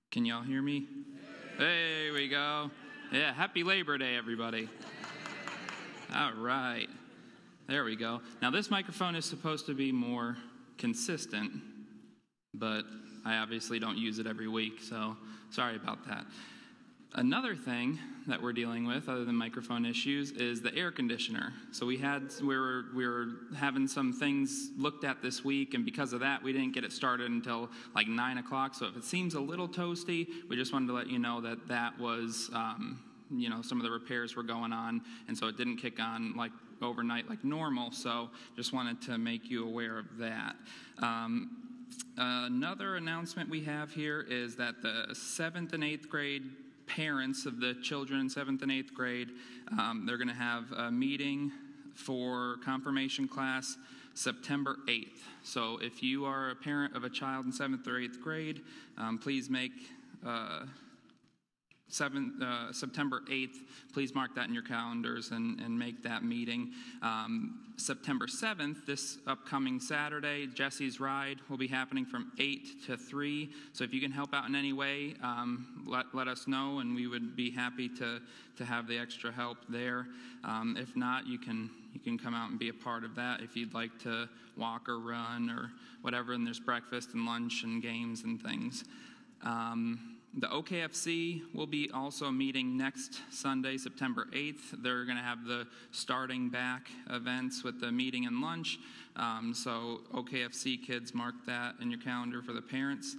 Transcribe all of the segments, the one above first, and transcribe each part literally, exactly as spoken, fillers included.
Can y'all hear me? There we go. Yeah, happy Labor Day, everybody. All right. There we go. Now, this microphone is supposed to be more consistent, but I obviously don't use it every week, so sorry about that. Another thing that we're dealing with, other than microphone issues, is the air conditioner. So we had we were we were having some things looked at this week, and because of that, we didn't get it started until like nine o'clock. So if it seems a little toasty, we just wanted to let you know that that was um, you know some of the repairs were going on, and so it didn't kick on like overnight like normal. So just wanted to make you aware of that. Um, uh, another announcement we have here is that the seventh and eighth grade parents of the children in seventh and eighth grade, um, they're going to have a meeting for confirmation class September eighth. So if you are a parent of a child in seventh or eighth grade, um, please make uh, seventh, uh, September eighth, please mark that in your calendars and, and make that meeting. Um, September seventh, this upcoming Saturday, Jesse's Ride will be happening from eight to three. So if you can help out in any way, um, let, let us know, and we would be happy to, to have the extra help there. Um, if not, you can you can come out and be a part of that if you'd like to walk or run or whatever, and there's breakfast and lunch and games and things. Um, The O K F C will be also meeting next Sunday, September eighth. They're going to have the starting back events with the meeting and lunch. Um, so O K F C kids, mark that in your calendar for the parents.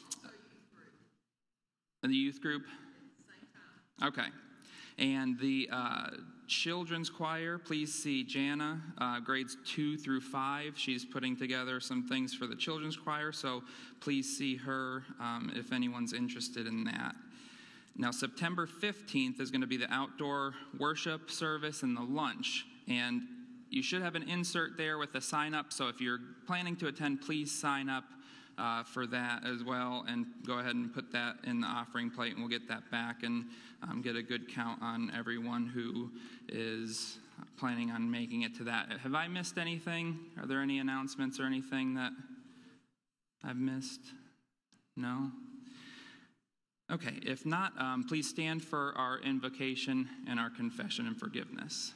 And the youth group? Okay. And the uh, children's choir, please see Jana, uh, grades two through five. She's putting together some things for the children's choir, so please see her um, if anyone's interested in that. Now, September fifteenth is going to be the outdoor worship service and the lunch, and you should have an insert there with a sign up, so if you're planning to attend, please sign up Uh, for that as well, and go ahead and put that in the offering plate, and we'll get that back and um, get a good count on everyone who is planning on making it to that. Have I missed anything? Are there any announcements or anything that I've missed? No? Okay, if not, um, please stand for our invocation and our confession and forgiveness.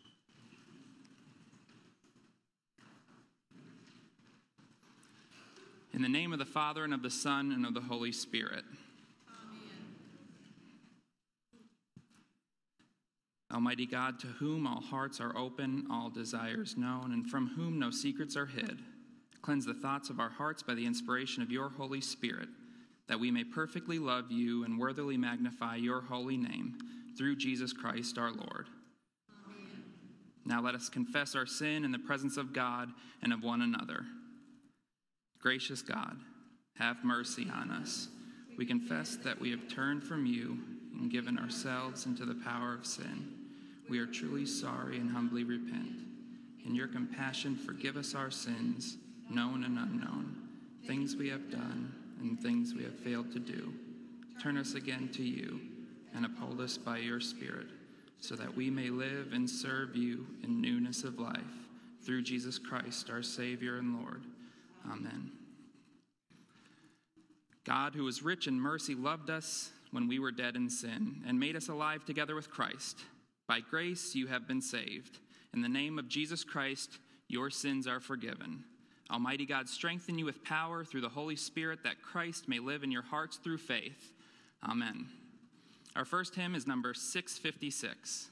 In the name of the Father, and of the Son, and of the Holy Spirit. Amen. Almighty God, to whom all hearts are open, all desires known, and from whom no secrets are hid, cleanse the thoughts of our hearts by the inspiration of your Holy Spirit, that we may perfectly love you and worthily magnify your holy name, through Jesus Christ our Lord. Amen. Now let us confess our sin in the presence of God and of one another. Gracious God, have mercy on us. We confess that we have turned from you and given ourselves into the power of sin. We are truly sorry and humbly repent. In your compassion, forgive us our sins, known and unknown, things we have done and things we have failed to do. Turn us again to you and uphold us by your Spirit, so that we may live and serve you in newness of life. Through Jesus Christ, our Savior and Lord. Amen. God, who is rich in mercy, loved us when we were dead in sin and made us alive together with Christ. By grace you have been saved. In the name of Jesus Christ, your sins are forgiven. Almighty God, strengthen you with power through the Holy Spirit, that Christ may live in your hearts through faith. Amen. Our first hymn is number six fifty-six.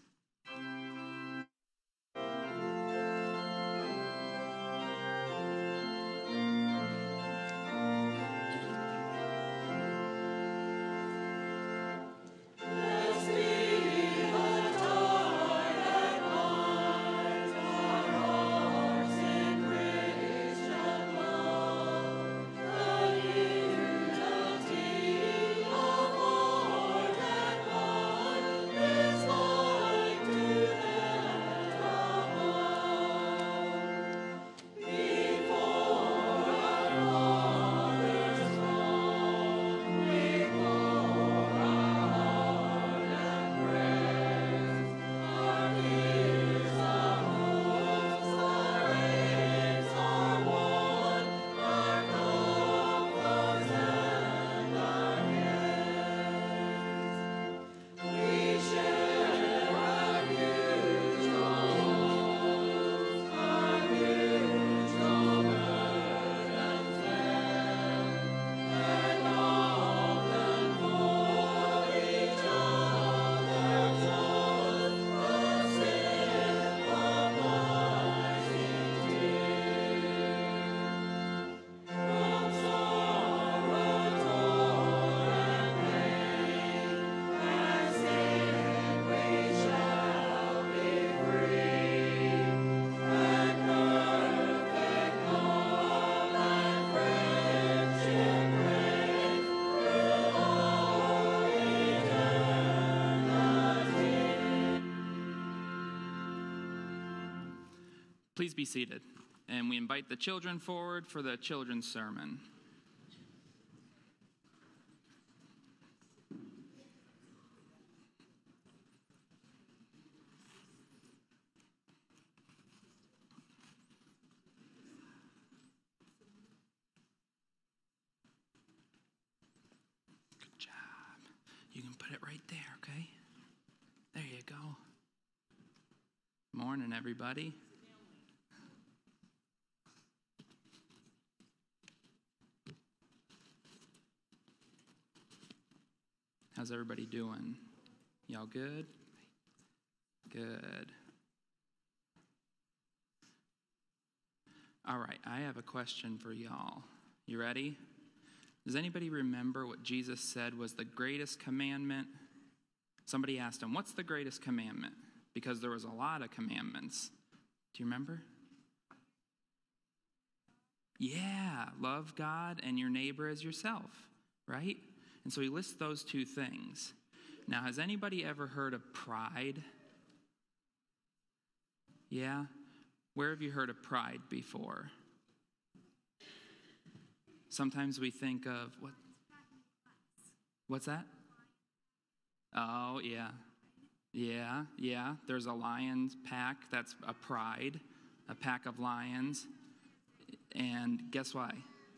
Lord. Please be seated. And we invite the children forward for the children's sermon. Good job. You can put it right there, okay? There you go. Morning, everybody. How's everybody doing? Y'all good? Good. All right, I have a question for y'all. You ready? Does anybody remember what Jesus said was the greatest commandment? Somebody asked him, what's the greatest commandment? Because there was a lot of commandments. Do you remember? Yeah, love God and your neighbor as yourself, right? And so he lists those two things. Now, has anybody ever heard of pride? Yeah? Where have you heard of pride before? Sometimes we think of, what? What's that? Oh, yeah. Yeah, yeah. There's a lion's pack. That's a pride, a pack of lions. And guess why?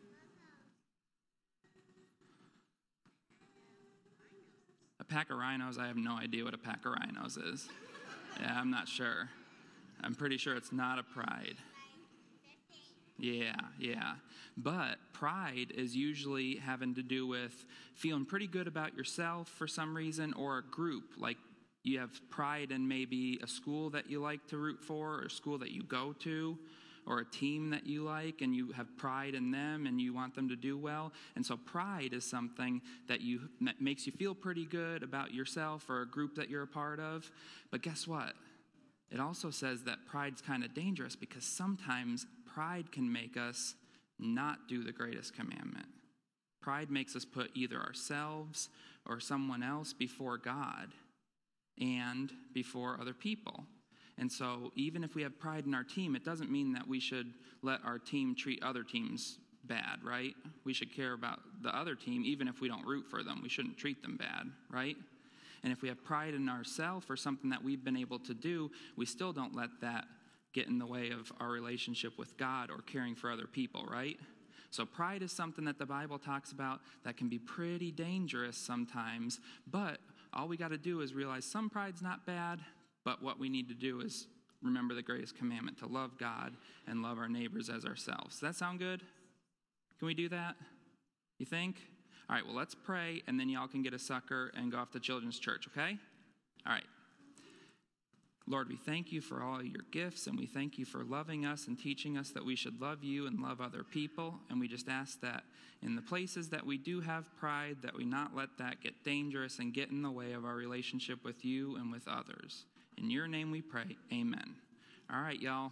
A pack of rhinos, I have no idea what a pack of rhinos is. Yeah, I'm not sure. I'm pretty sure it's not a pride. Yeah, yeah. But pride is usually having to do with feeling pretty good about yourself for some reason, or a group. Like you have pride in maybe a school that you like to root for, or a school that you go to, or a team that you like, and you have pride in them and you want them to do well. And so pride is something that you that makes you feel pretty good about yourself or a group that you're a part of. But guess what? It also says that pride's kind of dangerous, because sometimes pride can make us not do the greatest commandment. Pride makes us put either ourselves or someone else before God and before other people. And so even if we have pride in our team, it doesn't mean that we should let our team treat other teams bad, right? We should care about the other team even if we don't root for them. We shouldn't treat them bad, right? And if we have pride in ourselves or something that we've been able to do, we still don't let that get in the way of our relationship with God or caring for other people, right? So pride is something that the Bible talks about that can be pretty dangerous sometimes, but all we got to do is realize some pride's not bad, but what we need to do is remember the greatest commandment, to love God and love our neighbors as ourselves. Does that sound good? Can we do that? You think? All right, well, let's pray, and then y'all can get a sucker and go off to children's church, okay? All right. Lord, we thank you for all your gifts, and we thank you for loving us and teaching us that we should love you and love other people. And we just ask that in the places that we do have pride, that we not let that get dangerous and get in the way of our relationship with you and with others. In your name we pray, amen. All right, y'all.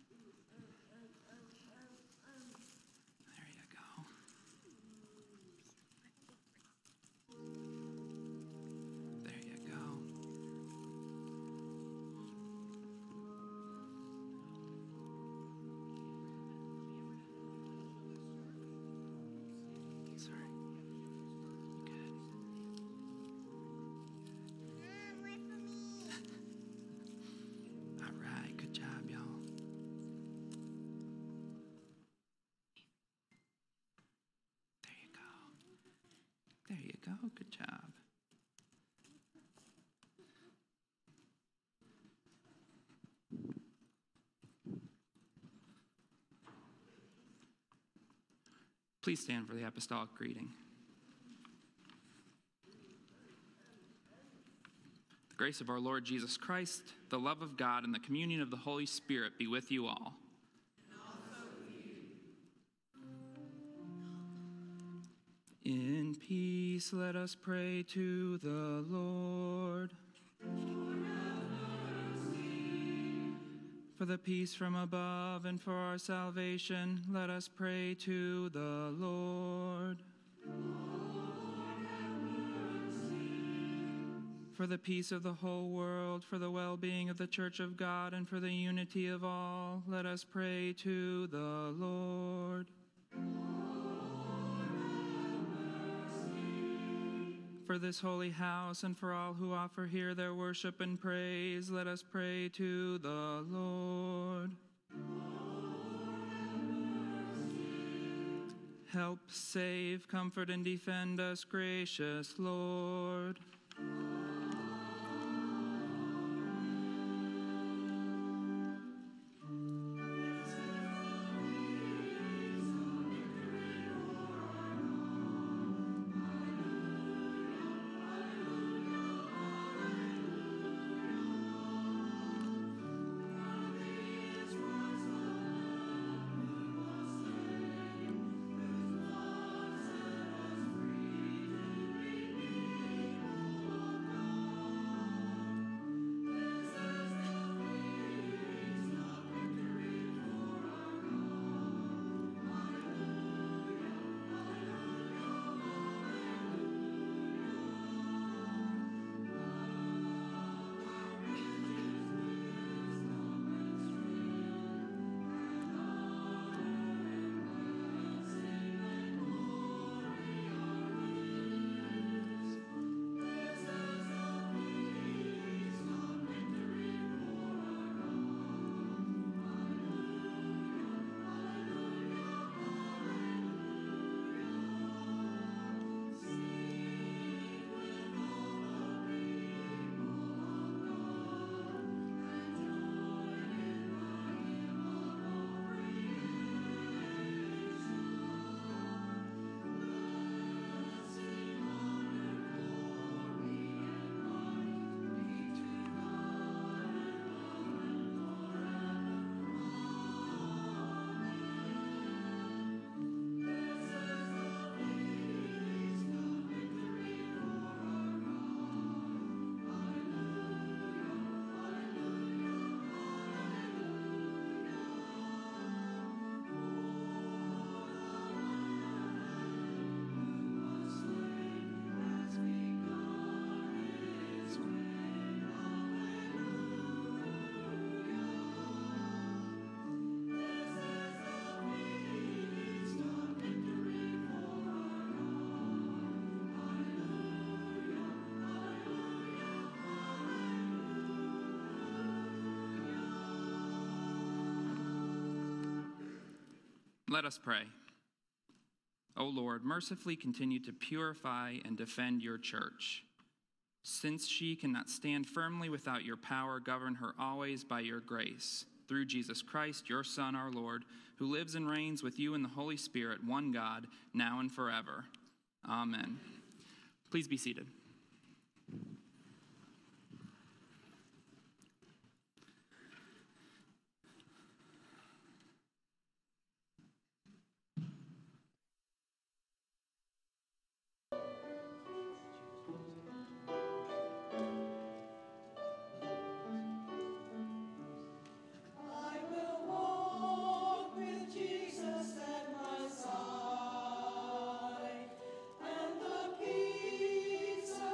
There you go. There you go. Sorry. Good. All right, good job, y'all. There you go. There you go. Good job. Please stand for the apostolic greeting. The grace of our Lord Jesus Christ, the love of God, and the communion of the Holy Spirit be with you all. In peace, let us pray to the Lord. For the peace from above and for our salvation, let us pray to the Lord. for the peace of the whole world, for the well-being of the Church of God, and for the unity of all, let us pray to the Lord. For this holy house and for all who offer here their worship and praise, let us pray to the Lord. Help, save, comfort, and defend us, gracious Lord. Let us pray. O Lord, mercifully continue to purify and defend your church. Since she cannot stand firmly without your power, govern her always by your grace. Through Jesus Christ, your Son, our Lord, who lives and reigns with you in the Holy Spirit, one God, now and forever. Amen. Please be seated. And the peace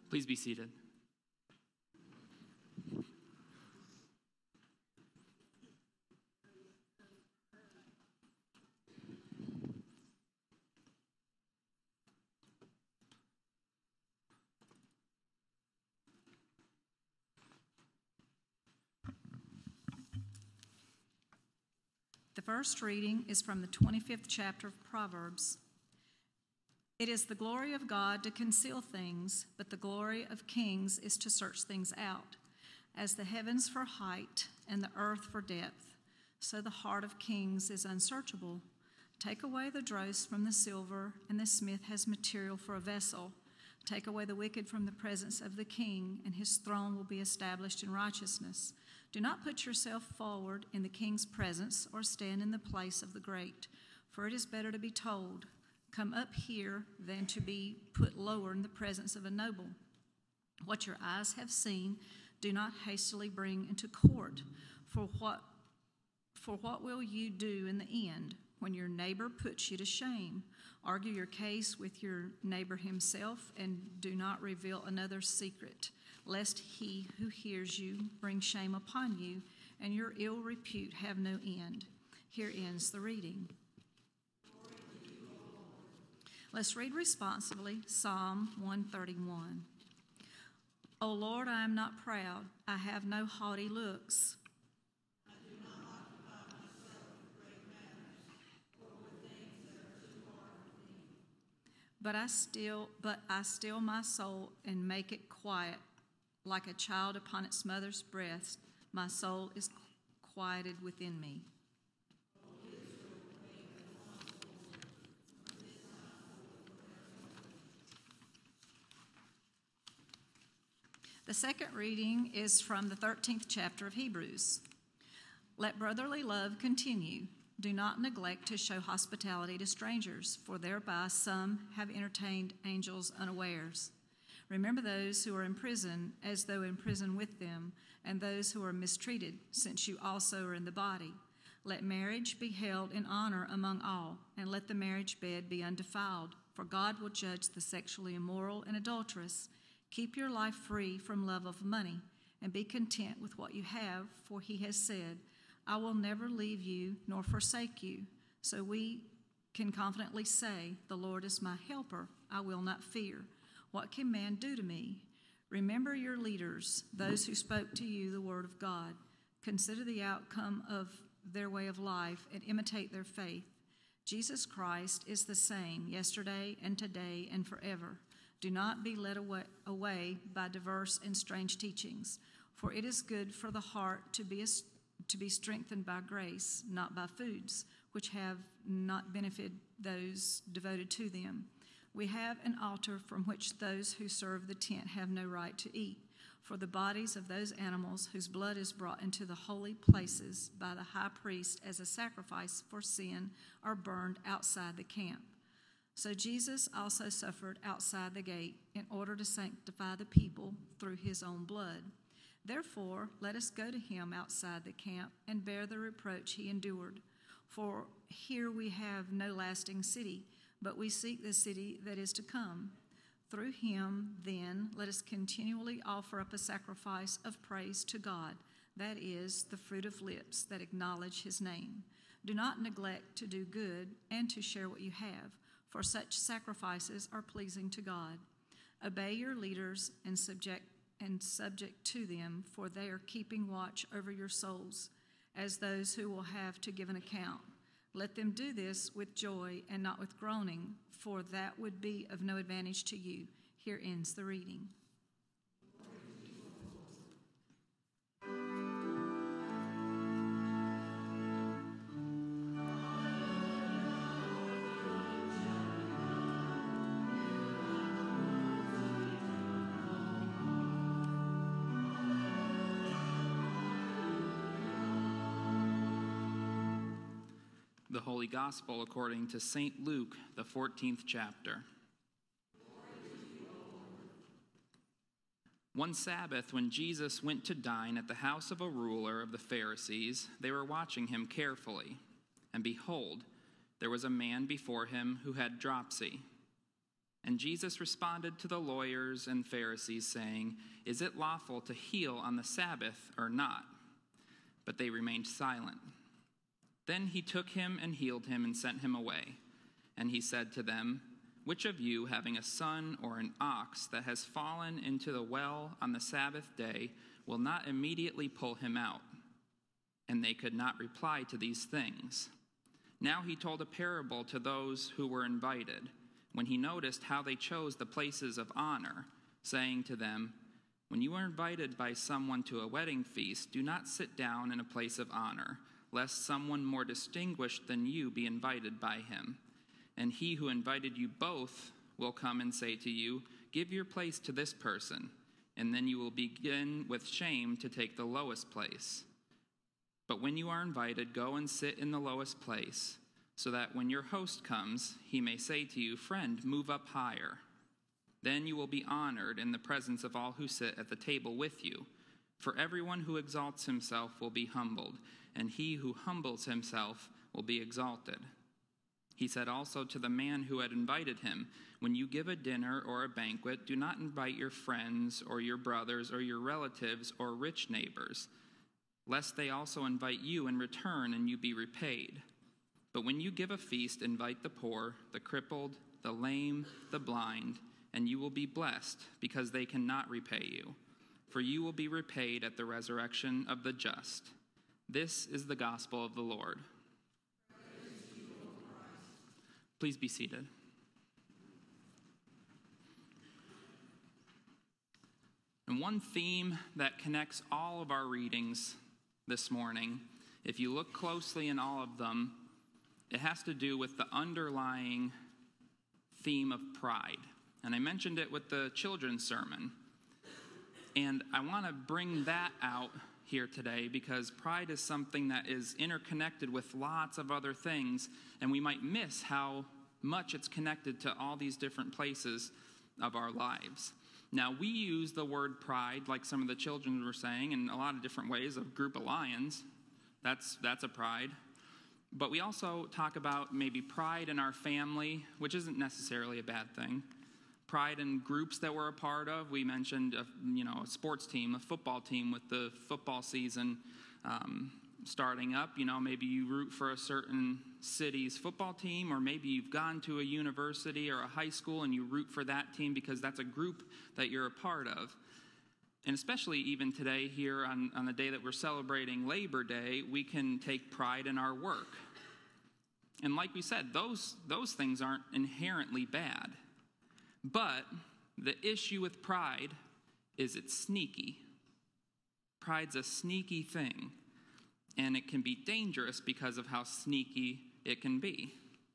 Please be seated. The first reading is from the twenty-fifth chapter of Proverbs. It is the glory of God to conceal things, but the glory of kings is to search things out. As the heavens for height and the earth for depth, so the heart of kings is unsearchable. Take away the dross from the silver, and the smith has material for a vessel. Take away the wicked from the presence of the king, and his throne will be established in righteousness. Do not put yourself forward in the king's presence or stand in the place of the great, for it is better to be told, "Come up here," than to be put lower in the presence of a noble. What your eyes have seen, do not hastily bring into court, for what, for what will you do in the end when your neighbor puts you to shame? Argue your case with your neighbor himself, and do not reveal another's secret, lest he who hears you bring shame upon you, and your ill repute have no end. Here ends the reading. Let's read responsibly Psalm one thirty-one. O Lord, I am not proud. I have no haughty looks. I do not occupy myself with great matters, or with things that are too hard for me. But I still, but I still my soul and make it quiet. Like a child upon its mother's breast, my soul is quieted within me. The second reading is from the thirteenth chapter of Hebrews. Let brotherly love continue. Do not neglect to show hospitality to strangers, for thereby some have entertained angels unawares. Remember those who are in prison, as though in prison with them, and those who are mistreated, since you also are in the body. Let marriage be held in honor among all, and let the marriage bed be undefiled, for God will judge the sexually immoral and adulterous. Keep your life free from love of money, and be content with what you have, for he has said, I will never leave you nor forsake you. So we can confidently say, the Lord is my helper, I will not fear. What can man do to me? Remember your leaders, those who spoke to you the word of God. Consider the outcome of their way of life and imitate their faith. Jesus Christ is the same yesterday and today and forever. Do not be led away, away by diverse and strange teachings, for it is good for the heart to be, a, to be strengthened by grace, not by foods, which have not benefited those devoted to them. We have an altar from which those who serve the tent have no right to eat, for the bodies of those animals whose blood is brought into the holy places by the high priest as a sacrifice for sin are burned outside the camp. So Jesus also suffered outside the gate in order to sanctify the people through his own blood. Therefore, let us go to him outside the camp and bear the reproach he endured. For here we have no lasting city, but we seek the city that is to come. Through him, then, let us continually offer up a sacrifice of praise to God, that is, the fruit of lips that acknowledge his name. Do not neglect to do good and to share what you have, for such sacrifices are pleasing to God. Obey your leaders and subject and subject to them, for they are keeping watch over your souls, as those who will have to give an account. Let them do this with joy and not with groaning, for that would be of no advantage to you. Here ends the reading. The Holy Gospel according to Saint Luke, the fourteenth chapter. One Sabbath, when Jesus went to dine at the house of a ruler of the Pharisees, they were watching him carefully. And behold, there was a man before him who had dropsy. And Jesus responded to the lawyers and Pharisees, saying, "Is it lawful to heal on the Sabbath or not?" But they remained silent. Then he took him and healed him and sent him away. And he said to them, "Which of you, having a son or an ox that has fallen into the well on the Sabbath day, will not immediately pull him out?" And they could not reply to these things. Now he told a parable to those who were invited, when he noticed how they chose the places of honor, saying to them, "When you are invited by someone to a wedding feast, do not sit down in a place of honor, lest someone more distinguished than you be invited by him. And he who invited you both will come and say to you, 'Give your place to this person,' and then you will begin with shame to take the lowest place. But when you are invited, go and sit in the lowest place, so that when your host comes, he may say to you, 'Friend, move up higher.' Then you will be honored in the presence of all who sit at the table with you. For everyone who exalts himself will be humbled, and he who humbles himself will be exalted." He said also to the man who had invited him, "When you give a dinner or a banquet, do not invite your friends or your brothers or your relatives or rich neighbors, lest they also invite you in return and you be repaid. But when you give a feast, invite the poor, the crippled, the lame, the blind, and you will be blessed, because they cannot repay you. For you will be repaid at the resurrection of the just." This is the gospel of the Lord. Please be seated. And one theme that connects all of our readings this morning, if you look closely in all of them, it has to do with the underlying theme of pride. And I mentioned it with the children's sermon. And I want to bring that out here today because pride is something that is interconnected with lots of other things, and we might miss how much it's connected to all these different places of our lives. Now, we use the word pride, like some of the children were saying, in a lot of different ways. A group of lions, that's that's a pride. But we also talk about maybe pride in our family, which isn't necessarily a bad thing. Pride in groups that we're a part of. We mentioned, a, you know, a sports team, a football team with the football season um, starting up. You know, maybe you root for a certain city's football team, or maybe you've gone to a university or a high school and you root for that team because that's a group that you're a part of. And especially even today here on, on the day that we're celebrating Labor Day, we can take pride in our work. And like we said, those, those things aren't inherently bad. But the issue with pride is it's sneaky. Pride's a sneaky thing, and it can be dangerous because of how sneaky it can be.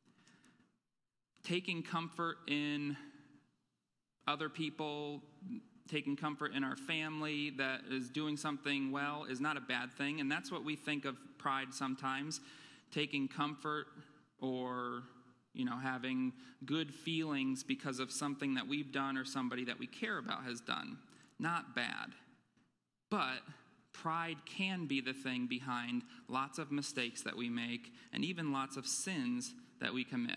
Taking comfort in other people, taking comfort in our family that is doing something well is not a bad thing, and that's what we think of pride sometimes. Taking comfort or, you know, having good feelings because of something that we've done or somebody that we care about has done. Not bad. But pride can be the thing behind lots of mistakes that we make and even lots of sins that we commit.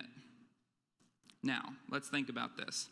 Now, let's think about this.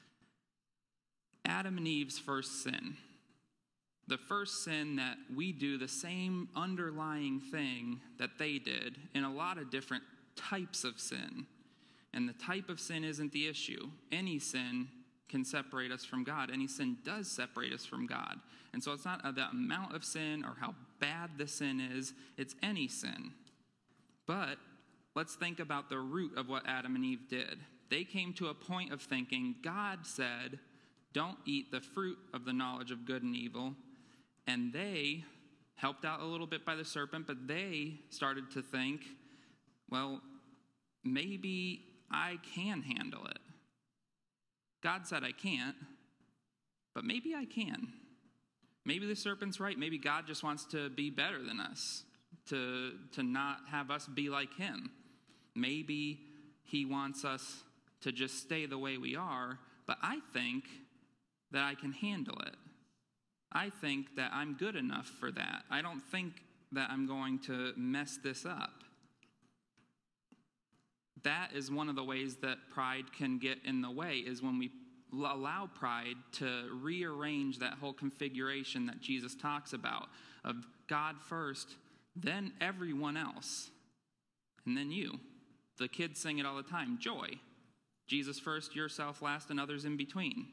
Adam and Eve's first sin. The first sin that we do the same underlying thing that they did in a lot of different types of sin. And the type of sin isn't the issue. Any sin can separate us from God. Any sin does separate us from God. And so it's not the amount of sin or how bad the sin is. It's any sin. But let's think about the root of what Adam and Eve did. They came to a point of thinking, God said, don't eat the fruit of the knowledge of good and evil. And they, helped out a little bit by the serpent, but they started to think, well, maybe I can handle it. God said I can't, but maybe I can. Maybe the serpent's right. Maybe God just wants to be better than us, to, to not have us be like him. Maybe he wants us to just stay the way we are, but I think that I can handle it. I think that I'm good enough for that. I don't think that I'm going to mess this up. that is one of the ways that pride can get in the way, is when we allow pride to rearrange that whole configuration that Jesus talks about of God first, then everyone else, and then you. The kids sing it all the time, joy. Jesus first, yourself last, and others in between.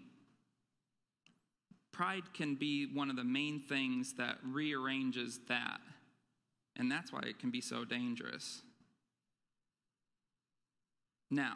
Pride can be one of the main things that rearranges that, and that's why it can be so dangerous. Now,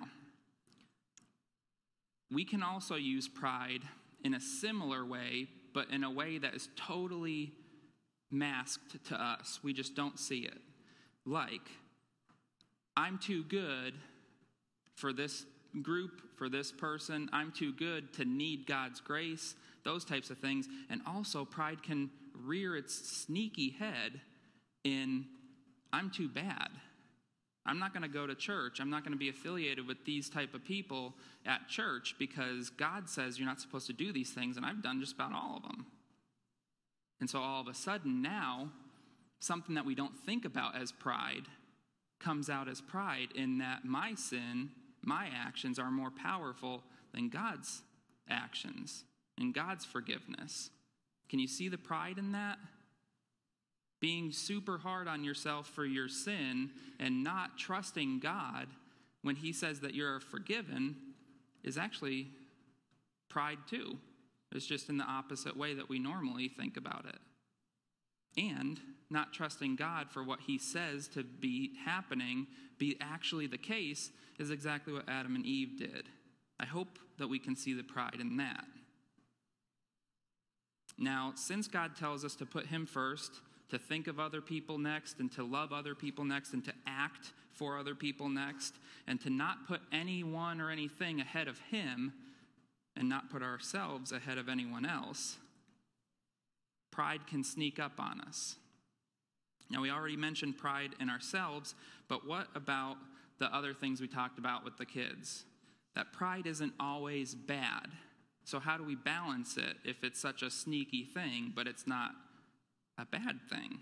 we can also use pride in a similar way, but in a way that is totally masked to us. We just don't see it. Like, I'm too good for this group, for this person. I'm too good to need God's grace, those types of things. And also, pride can rear its sneaky head in, I'm too bad. I'm not going to go to church. I'm not going to be affiliated with these type of people at church because God says you're not supposed to do these things, and I've done just about all of them. And so all of a sudden now, something that we don't think about as pride comes out as pride, in that my sin, my actions are more powerful than God's actions and God's forgiveness. Can you see the pride in that? Being super hard on yourself for your sin and not trusting God when he says that you're forgiven is actually pride too. It's just in the opposite way that we normally think about it. And not trusting God for what he says to be happening, be actually the case, is exactly what Adam and Eve did. I hope that we can see the pride in that. Now, since God tells us to put him first, to think of other people next, and to love other people next, and to act for other people next, and to not put anyone or anything ahead of him, and not put ourselves ahead of anyone else, pride can sneak up on us. Now, we already mentioned pride in ourselves, but what about the other things we talked about with the kids? That pride isn't always bad. So how do we balance it if it's such a sneaky thing, but it's not a bad thing?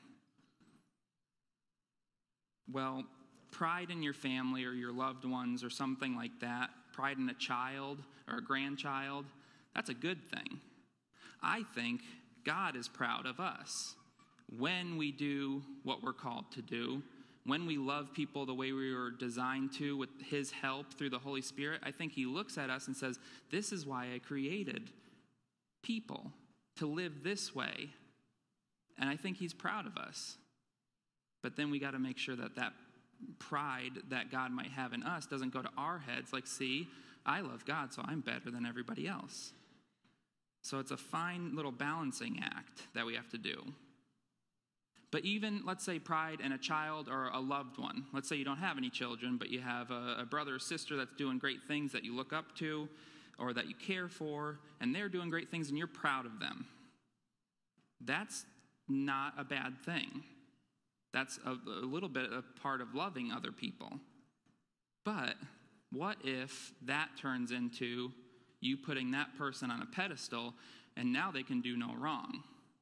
Well, pride in your family or your loved ones or something like that, pride in a child or a grandchild, that's a good thing. I think God is proud of us when we do what we're called to do, when we love people the way we were designed to with his help through the Holy Spirit. I think he looks at us and says, this is why I created people, to live this way. And I think he's proud of us. But then we got to make sure that that pride that God might have in us doesn't go to our heads like, see, I love God, so I'm better than everybody else. So it's a fine little balancing act that we have to do. But even, let's say, pride in a child or a loved one. Let's say you don't have any children, but you have a, a brother or sister that's doing great things that you look up to or that you care for, and they're doing great things and you're proud of them. That's not a bad thing. That's a, a little bit of part of loving other people. But what if that turns into you putting that person on a pedestal and now they can do no wrong?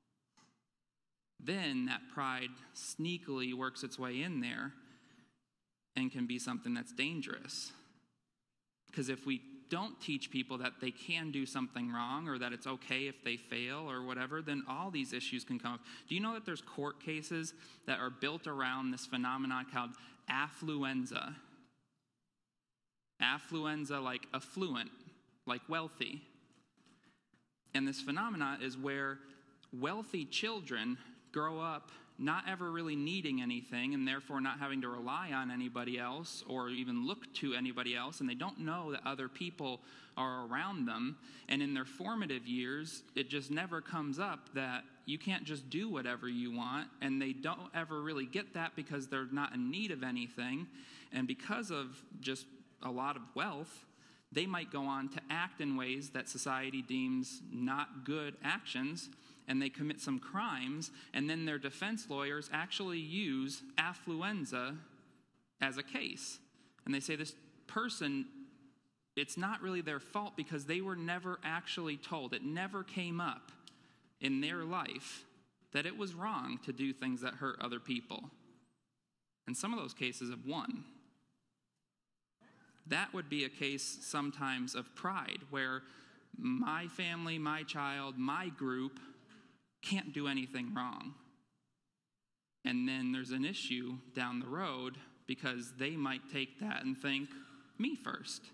Then that pride sneakily works its way in there and can be something that's dangerous. Because if we don't teach people that they can do something wrong or that it's okay if they fail or whatever, then all these issues can come up. Do you know that there's court cases that are built around this phenomenon called affluenza? Affluenza, like affluent, like wealthy. And this phenomenon is where wealthy children grow up not ever really needing anything and therefore not having to rely on anybody else or even look to anybody else, and they don't know that other people are around them. And in their formative years, it just never comes up that you can't just do whatever you want, and they don't ever really get that because they're not in need of anything. And because of just a lot of wealth, they might go on to act in ways that society deems not good actions, and they commit some crimes, and then their defense lawyers actually use affluenza as a case. And they say this person, it's not really their fault because they were never actually told. It never came up in their life that it was wrong to do things that hurt other people. And some of those cases have won. that would be a case sometimes of pride, where my family, my child, my group can't do anything wrong. And then there's an issue down the road because they might take that and think, me first.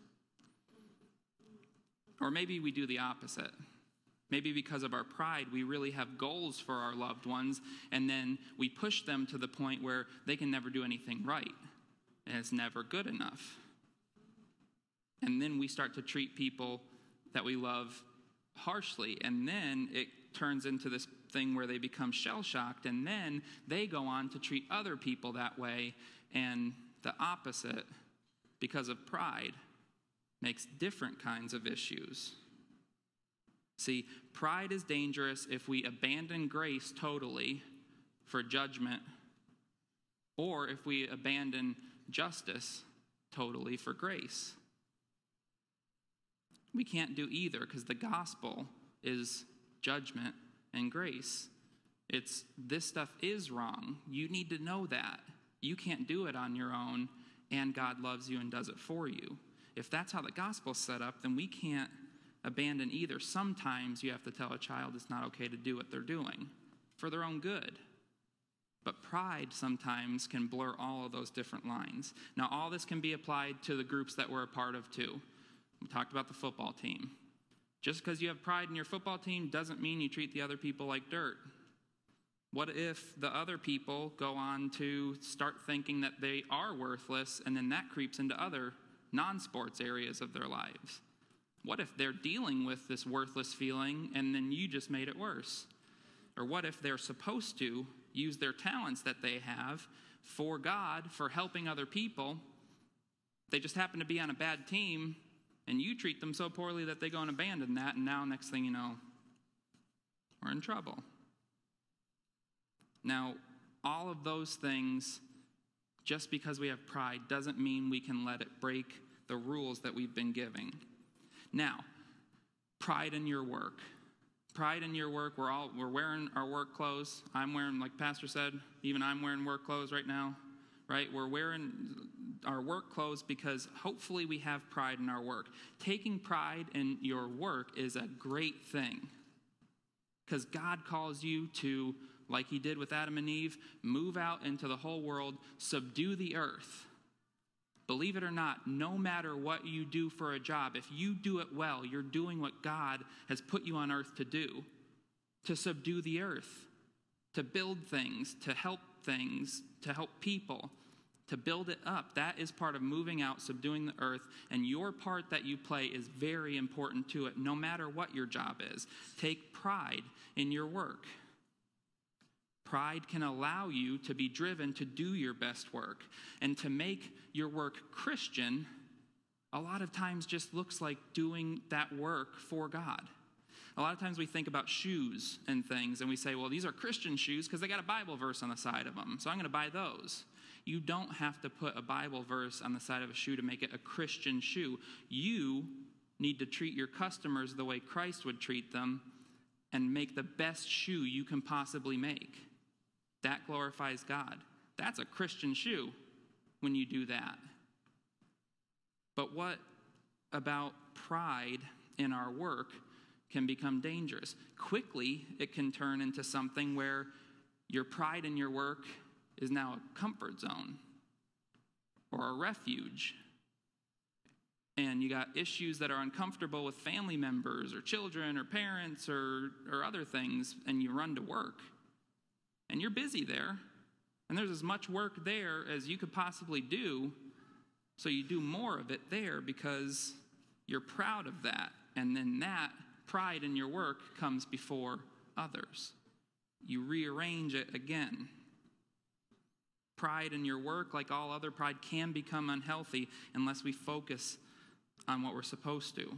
Or maybe we do the opposite. Maybe because of our pride, we really have goals for our loved ones, and then we push them to the point where they can never do anything right, and it's never good enough. And then we start to treat people that we love harshly, and then it turns into this thing where they become shell-shocked, and then they go on to treat other people that way, and the opposite, because of pride, makes different kinds of issues. See, pride is dangerous if we abandon grace totally for judgment, or if we abandon justice totally for grace. We can't do either because the gospel is judgment and grace. It's this stuff is wrong. You need to know that. You can't do it on your own, and God loves you and does it for you. If that's how the gospel's set up, then we can't abandon either. Sometimes you have to tell a child it's not okay to do what they're doing for their own good. But pride sometimes can blur all of those different lines. Now, all this can be applied to the groups that we're a part of too. We talked about the football team. Just because you have pride in your football team doesn't mean you treat the other people like dirt. What if the other people go on to start thinking that they are worthless, and then that creeps into other non-sports areas of their lives? What if they're dealing with this worthless feeling and then you just made it worse? Or what if they're supposed to use their talents that they have for God, for helping other people? They just happen to be on a bad team, and you treat them so poorly that they go and abandon that, and now next thing you know, we're in trouble. Now, all of those things, just because we have pride, doesn't mean we can let it break the rules that we've been giving. Now, pride in your work. Pride in your work. We're all we're wearing our work clothes. I'm wearing, like Pastor said, even I'm wearing work clothes right now, right? We're wearing our work clothes because hopefully we have pride in our work. Taking pride in your work is a great thing because God calls you to, like he did with Adam and Eve, move out into the whole world, subdue the earth. Believe it or not, no matter what you do for a job, if you do it well, you're doing what God has put you on earth to do, to subdue the earth, to build things, to help things, to help people, to build it up. That is part of moving out, subduing the earth, and your part that you play is very important to it, no matter what your job is. Take pride in your work. Pride can allow you to be driven to do your best work. And to make your work Christian, a lot of times just looks like doing that work for God. A lot of times we think about shoes and things, and we say, well, these are Christian shoes because they got a Bible verse on the side of them, so I'm going to buy those. You don't have to put a Bible verse on the side of a shoe to make it a Christian shoe. You need to treat your customers the way Christ would treat them and make the best shoe you can possibly make. That glorifies God. That's a Christian shoe when you do that. But what about pride in our work can become dangerous? Quickly, it can turn into something where your pride in your work is now a comfort zone or a refuge. And you got issues that are uncomfortable with family members or children or parents or, or other things, and you run to work. And you're busy there, and there's as much work there as you could possibly do, so you do more of it there because you're proud of that. And then that pride in your work comes before others. You rearrange it again. Pride in your work, like all other pride, can become unhealthy unless we focus on what we're supposed to.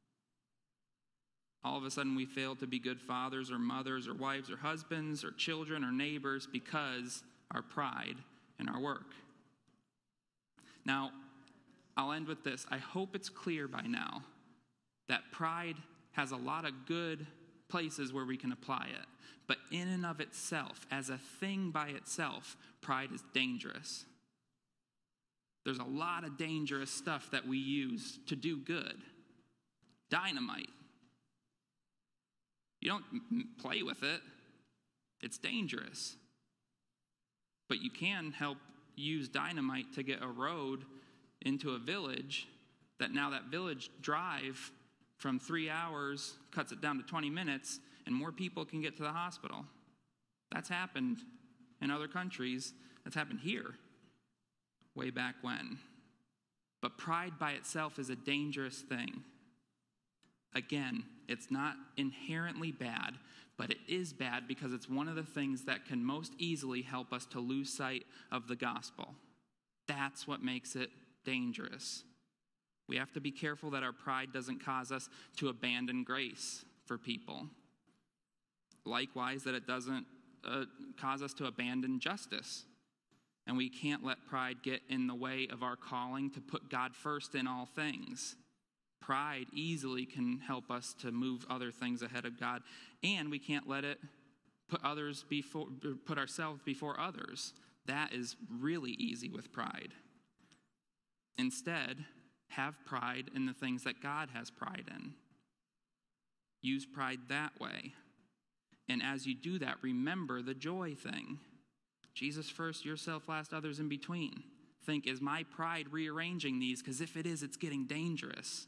All of a sudden we fail to be good fathers or mothers or wives or husbands or children or neighbors because our pride in our work. Now, I'll end with this. I hope it's clear by now that pride has a lot of good places where we can apply it. But in and of itself, as a thing by itself, pride is dangerous. there's a lot of dangerous stuff that we use to do good. Dynamite. You don't m- play with it. It's dangerous. But you can help use dynamite to get a road into a village that now that village drive from three hours cuts it down to twenty minutes, and more people can get to the hospital. That's happened in other countries. That's happened here way back when. But pride by itself is a dangerous thing. Again, it's not inherently bad, but it is bad because it's one of the things that can most easily help us to lose sight of the gospel. That's what makes it dangerous. We have to be careful that our pride doesn't cause us to abandon grace for people. Likewise, that it doesn't uh, cause us to abandon justice. And we can't let pride get in the way of our calling to put God first in all things. Pride easily can help us to move other things ahead of God, and we can't let it put others before, put ourselves before others. That is really easy with pride. Instead, have pride in the things that God has pride in. Use pride that way. And as you do that, remember the joy thing. Jesus first, yourself last, others in between. Think, is my pride rearranging these? Because if it is, it's getting dangerous.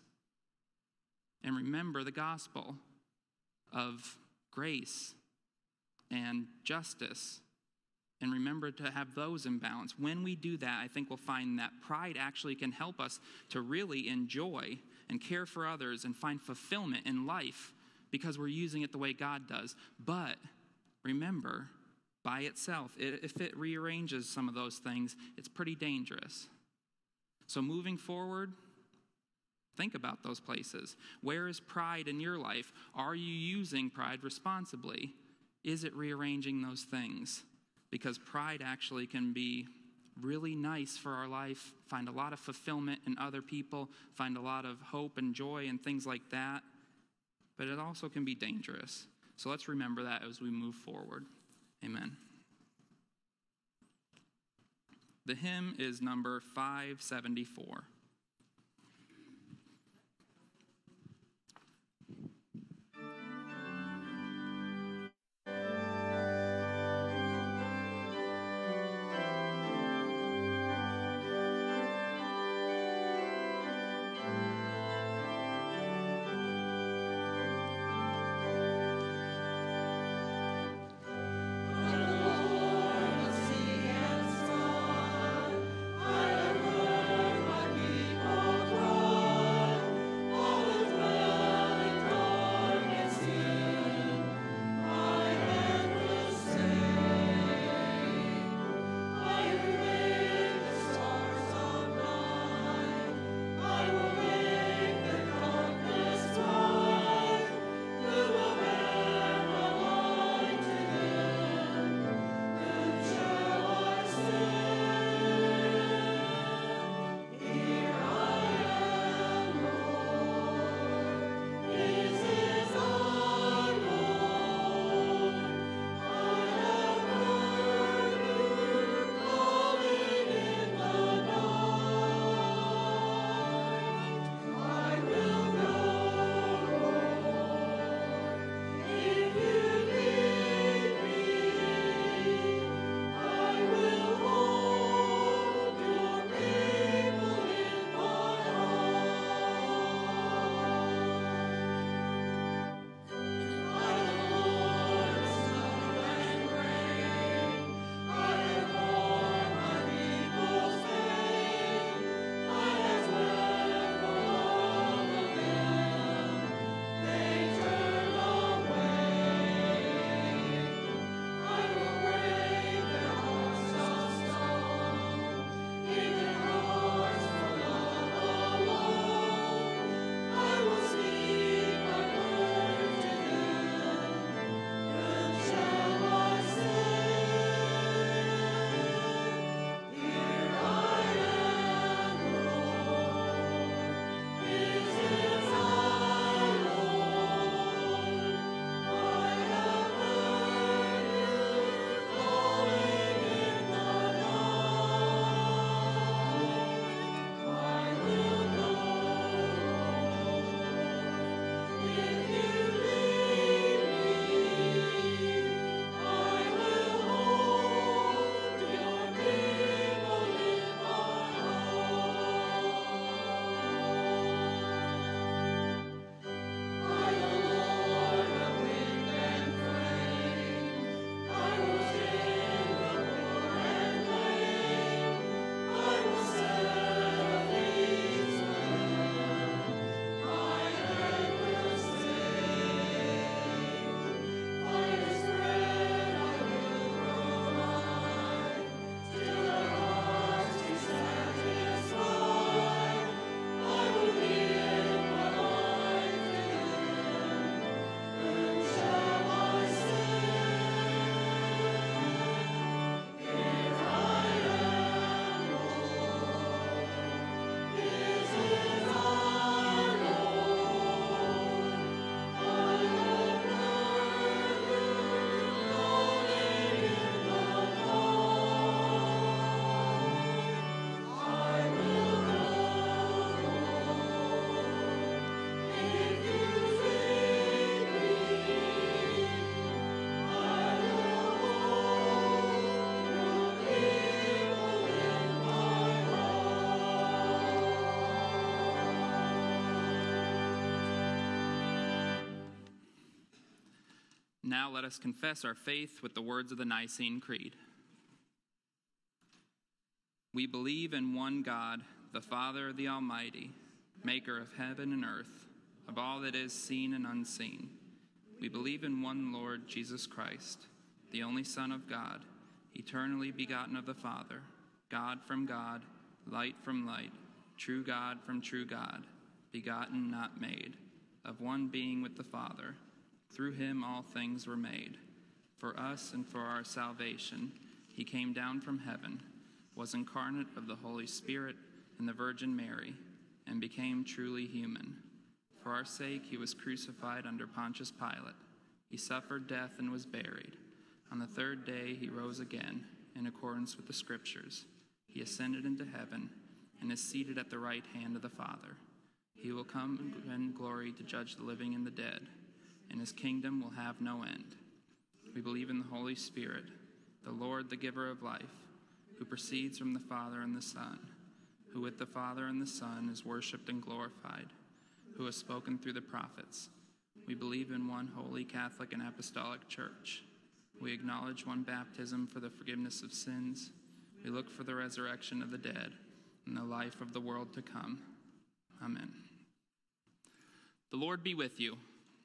And remember the gospel of grace and justice. And remember to have those in balance. When we do that, I think we'll find that pride actually can help us to really enjoy and care for others and find fulfillment in life because we're using it the way God does. But remember, by itself, if it rearranges some of those things, it's pretty dangerous. So moving forward, think about those places. Where is pride in your life? Are you using pride responsibly? Is it rearranging those things? Because pride actually can be really nice for our life, find a lot of fulfillment in other people, find a lot of hope and joy and things like that. But it also can be dangerous. So let's remember that as we move forward. Amen. The hymn is number five seventy-four. Sea and sky, I have heard what Now let us confess our faith with the words of the Nicene Creed. We believe in one God, the Father, the Almighty, maker of heaven and earth, of all that is seen and unseen. We believe in one Lord, Jesus Christ, the only Son of God, eternally begotten of the Father, God from God, light from light, true God from true God, begotten, not made, of one being with the Father. Through him all things were made. For us and for our salvation, he came down from heaven, was incarnate of the Holy Spirit and the Virgin Mary, and became truly human. For our sake he was crucified under Pontius Pilate. He suffered death and was buried. On the third day he rose again, in accordance with the Scriptures. He ascended into heaven and is seated at the right hand of the Father. He will come in glory to judge the living and the dead, and his kingdom will have no end. We believe in the Holy Spirit, the Lord, the giver of life, who proceeds from the Father and the Son, who with the Father and the Son is worshipped and glorified, who has spoken through the prophets. We believe in one holy Catholic and Apostolic Church. We acknowledge one baptism for the forgiveness of sins. We look for the resurrection of the dead and the life of the world to come. Amen. The Lord be with you.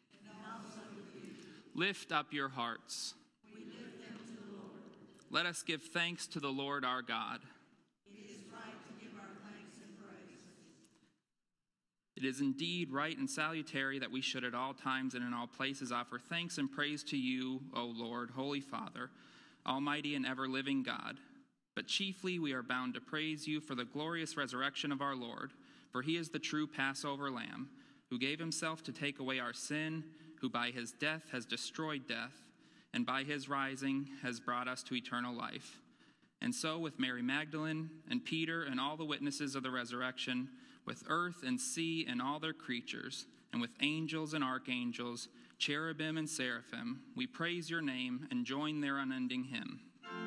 Lift up your hearts. We lift them to the Lord. Let us give thanks to the Lord our God. It is right to give our thanks and praise. It is indeed right and salutary that we should at all times and in all places offer thanks and praise to you, O Lord, Holy Father, Almighty and ever-living God. But chiefly we are bound to praise you for the glorious resurrection of our Lord, for he is the true Passover Lamb, who gave himself to take away our sin, who by his death has destroyed death, and by his rising has brought us to eternal life. And so with Mary Magdalene and Peter and all the witnesses of the resurrection, with earth and sea and all their creatures, and with angels and archangels, cherubim and seraphim, we praise your name and join their unending hymn.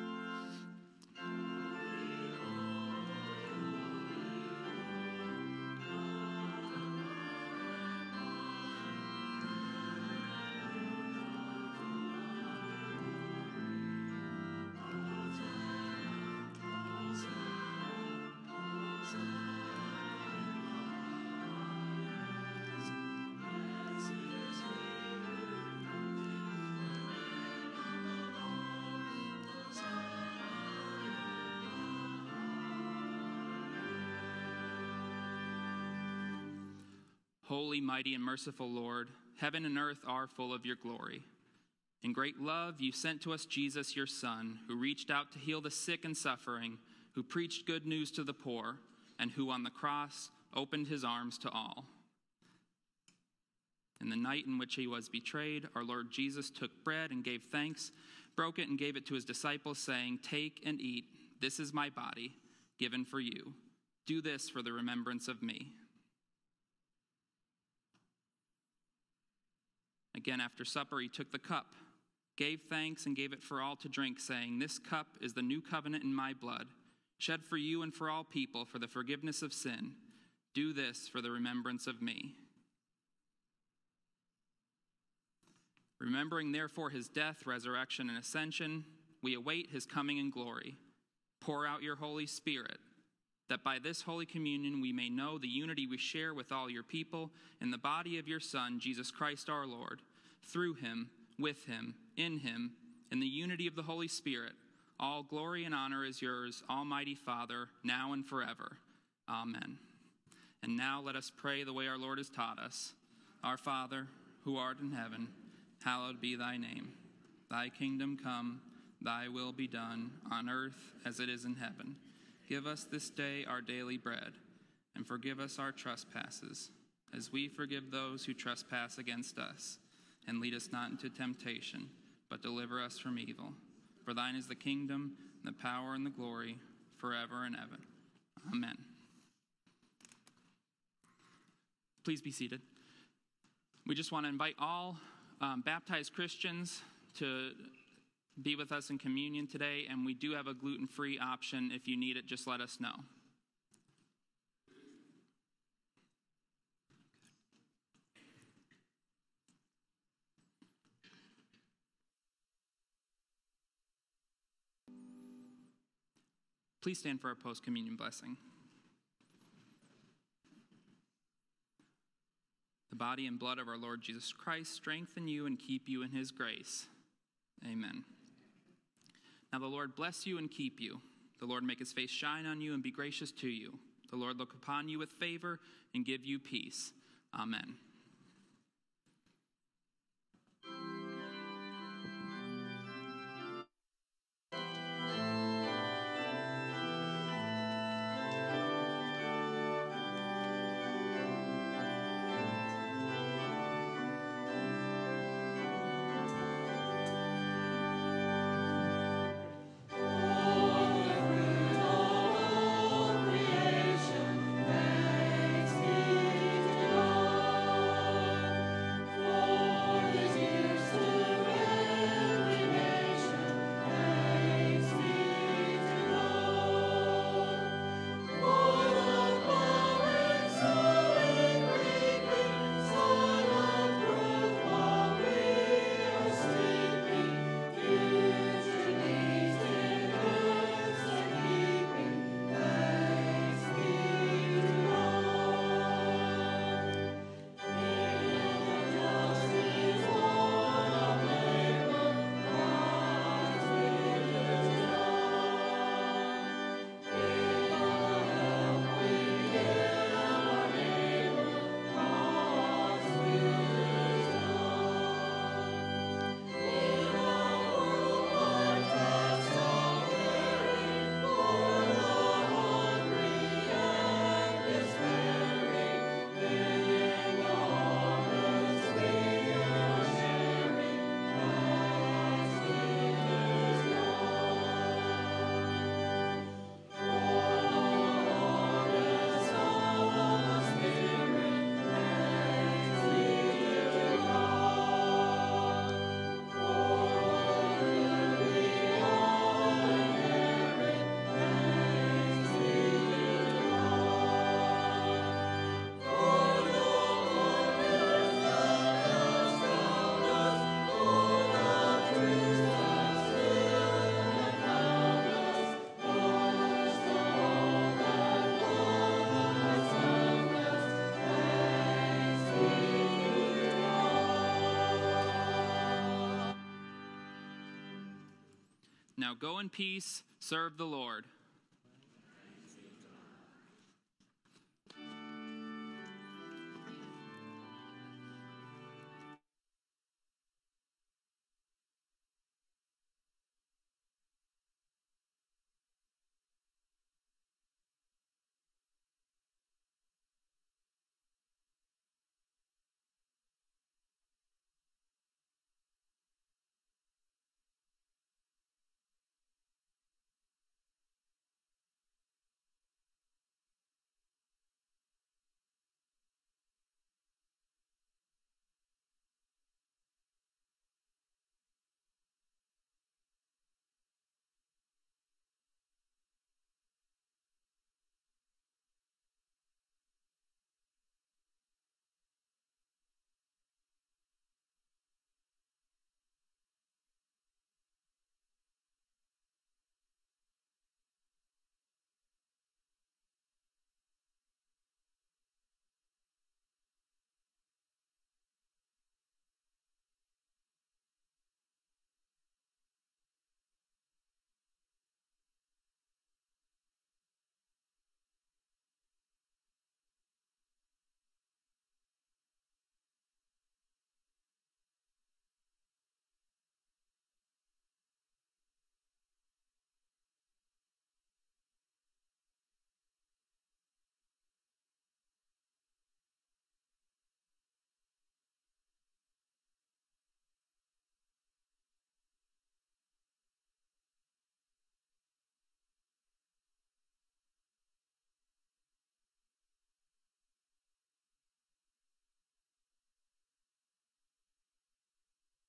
Holy, mighty, and merciful Lord, heaven and earth are full of your glory. In great love, you sent to us Jesus, your Son, who reached out to heal the sick and suffering, who preached good news to the poor, and who on the cross opened his arms to all. In the night in which he was betrayed, our Lord Jesus took bread and gave thanks, broke it and gave it to his disciples, saying, "Take and eat. This is my body, given for you. Do this for the remembrance of me." Again, after supper, he took the cup, gave thanks, and gave it for all to drink, saying, "This cup is the new covenant in my blood, shed for you and for all people for the forgiveness of sin. Do this for the remembrance of me." Remembering, therefore, his death, resurrection, and ascension, we await his coming in glory. Pour out your Holy Spirit, that by this Holy Communion we may know the unity we share with all your people in the body of your Son, Jesus Christ our Lord. Through him, with him, in him, in the unity of the Holy Spirit, all glory and honor is yours, Almighty Father, now and forever. Amen. And now let us pray the way our Lord has taught us. Our Father, who art in heaven, hallowed be thy name. Thy kingdom come, thy will be done, on earth as it is in heaven. Give us this day our daily bread, and forgive us our trespasses, as we forgive those who trespass against us. And lead us not into temptation, but deliver us from evil. For thine is the kingdom, and the power, and the glory, forever and ever. Amen. Please be seated. We just want to invite all um, baptized Christians to be with us in communion today, and we do have a gluten-free option. If you need it, just let us know. Please stand for our post-communion blessing. The body and blood of our Lord Jesus Christ strengthen you and keep you in his grace. Amen. Now the Lord bless you and keep you. The Lord make his face shine on you and be gracious to you. The Lord look upon you with favor and give you peace. Amen. Now go in peace, serve the Lord.